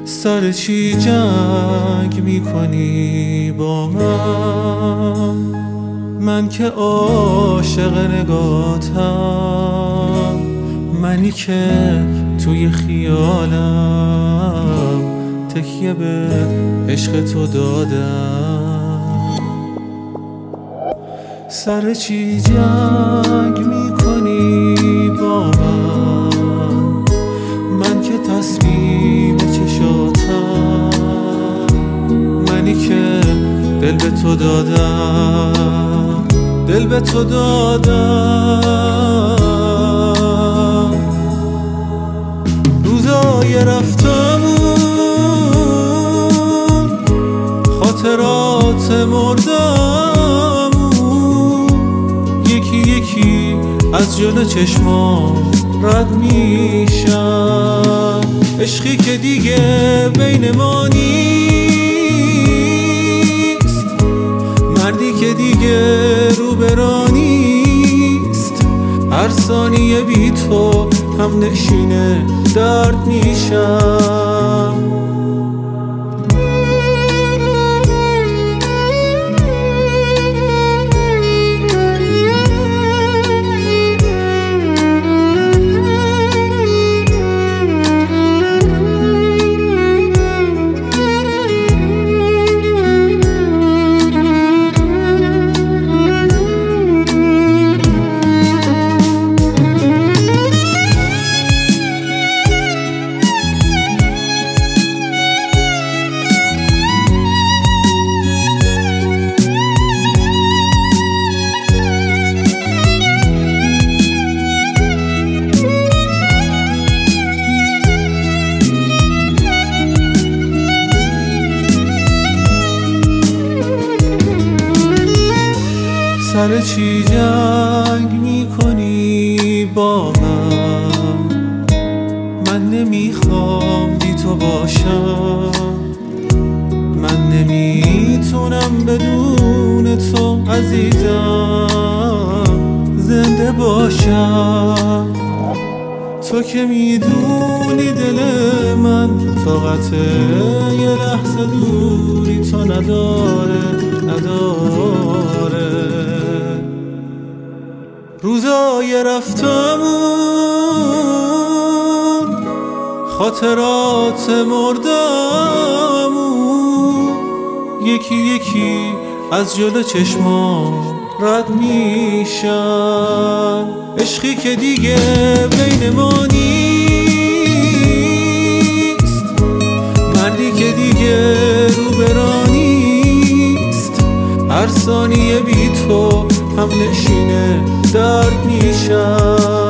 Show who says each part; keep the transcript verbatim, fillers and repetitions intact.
Speaker 1: سر چی جنگ میکنی با من؟ من که عاشق نگاتم، منی که توی خیالم تکیه به عشق تو دادم. سر چی جنگ میکنی با من؟ من که تسلیم چشاتم، منی که دل به تو دادم، دل به تو دادم. روزای رفتمون، خاطرات مردمون، یکی یکی از جلو چشمام رد میشم. عشقی که دیگه بین ما نیست، مردی که دیگه رو برانیست. هر ثانیه بی تو هم نشینه درد میشم. سر چی جنگ میکنی با من؟ من نمیخوام بی تو باشم، من نمیتونم بدون تو عزیزم زنده باشم. تو که میدونی دل من طاقت یه لحظه دوری تو نداره نداره. روزای رفتمون، خاطرات مردمون، یکی یکی از جلو چشمام رد میشن. عشقی که دیگه بین ما نیست، مردی که دیگه رو برانیست. هر ثانیه بی تو هم نشینه درد میشم.